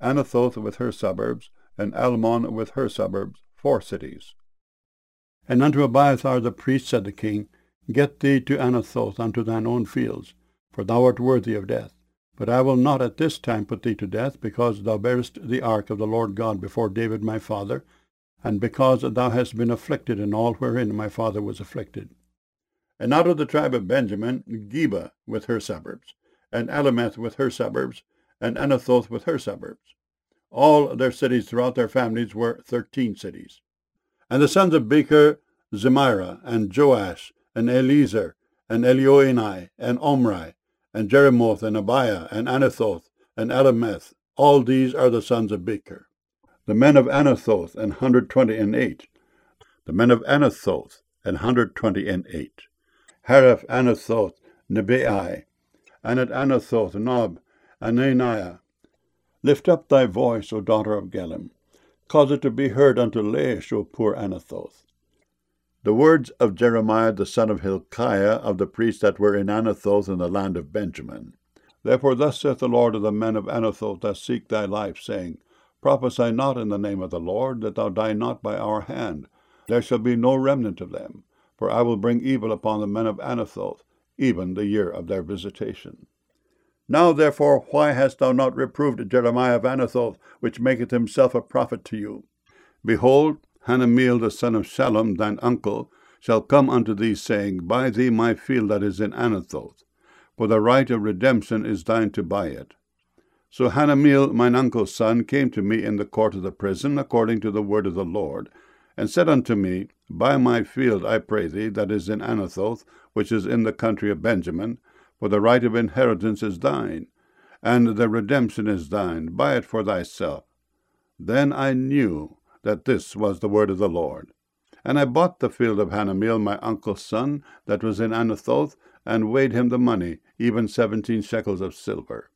Anathoth with her suburbs, and Almon with her suburbs, 4 cities. And unto Abiathar the priest said the king, Get thee to Anathoth unto thine own fields, for thou art worthy of death. But I will not at this time put thee to death, because thou bearest the ark of the Lord God before David my father, and because thou hast been afflicted in all wherein my father was afflicted. And out of the tribe of Benjamin, Geba with her suburbs, and Alemeth with her suburbs, and Anathoth with her suburbs. All their cities throughout their families were 13 cities. And the sons of Becher, Zemira, and Joash, and Eliezer, and Elioenai, and Omri, and Jeremoth, and Abiah, and Anathoth, and Alemeth. All these are the sons of Becher. The men of Anathoth, 128. The men of Anathoth, 128. Hareph Anathoth, Nebai, and at Anathoth, Nob, and Ananiah. Lift up thy voice, O daughter of Gelim. Cause it to be heard unto Laish, O poor Anathoth. The words of Jeremiah the son of Hilkiah of the priests that were in Anathoth in the land of Benjamin. Therefore thus saith the Lord of the men of Anathoth that seek thy life, saying, Prophesy not in the name of the Lord, that thou die not by our hand. There shall be no remnant of them, for I will bring evil upon the men of Anathoth, even the year of their visitation. Now therefore why hast thou not reproved Jeremiah of Anathoth, which maketh himself a prophet to you? Behold, Hanameel the son of Shallum, thine uncle, shall come unto thee, saying, Buy thee my field that is in Anathoth, for the right of redemption is thine to buy it. So Hanameel, mine uncle's son, came to me in the court of the prison, according to the word of the Lord, and said unto me, Buy my field, I pray thee, that is in Anathoth, which is in the country of Benjamin, for the right of inheritance is thine, and the redemption is thine. Buy it for thyself. Then I knew that this was the word of the Lord. And I bought the field of Hanameel, my uncle's son, that was in Anathoth, and weighed him the money, even 17 shekels of silver.